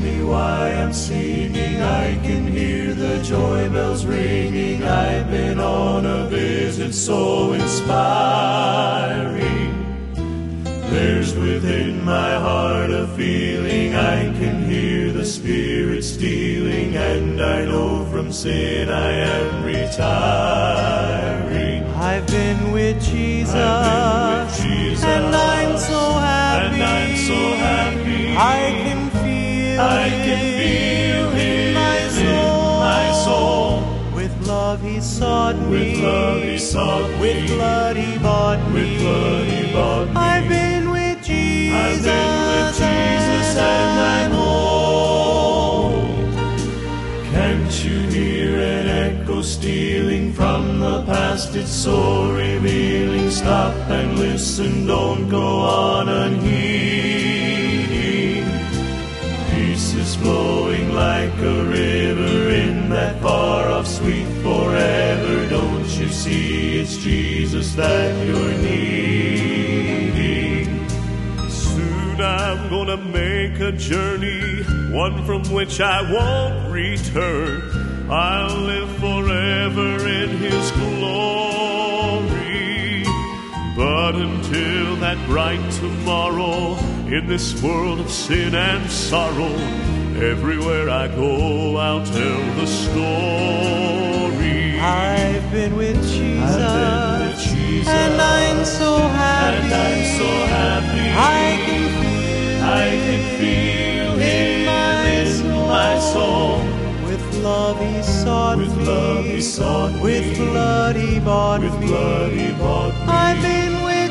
me why I'm singing. I can hear the joy bells ringing. I've been on a visit so inspiring. There's within my heart a feeling. I can hear the Spirit stealing, and I know from sin I am retiring. I've been with Jesus, and I'm so happy. I can feel Him in my soul. With love He sought me. With love He sought me. With blood He bought me. With blood He bought me. I've been with Jesus, and I'm home. Can't you hear an echo stealing from the past? It's so revealing. Stop and listen, don't go on unheeding. Peace is flowing like a river in that far-off sweet forever. Don't you see it's Jesus that you're needing? Soon I'm gonna make a journey, one from which I won't return. I'll live forever in His glory. But until that bright tomorrow, in this world of sin and sorrow, everywhere I go I'll tell the story. I've been with Jesus, and I'm so happy. I can feel Him in my soul. With love He sought me. With blood He bought me. I've been with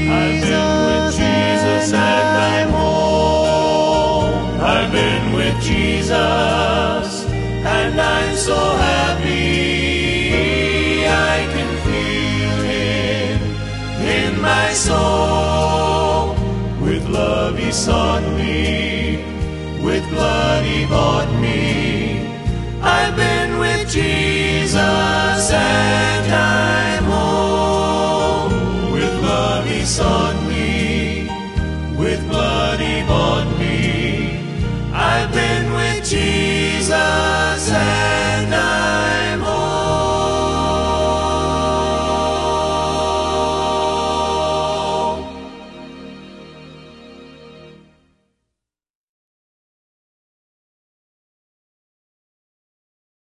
Jesus, and I'm home. I've been with Jesus, and I'm so happy. I can feel Him in my soul. With love He sought me. With blood He bought me. I've been with Jesus.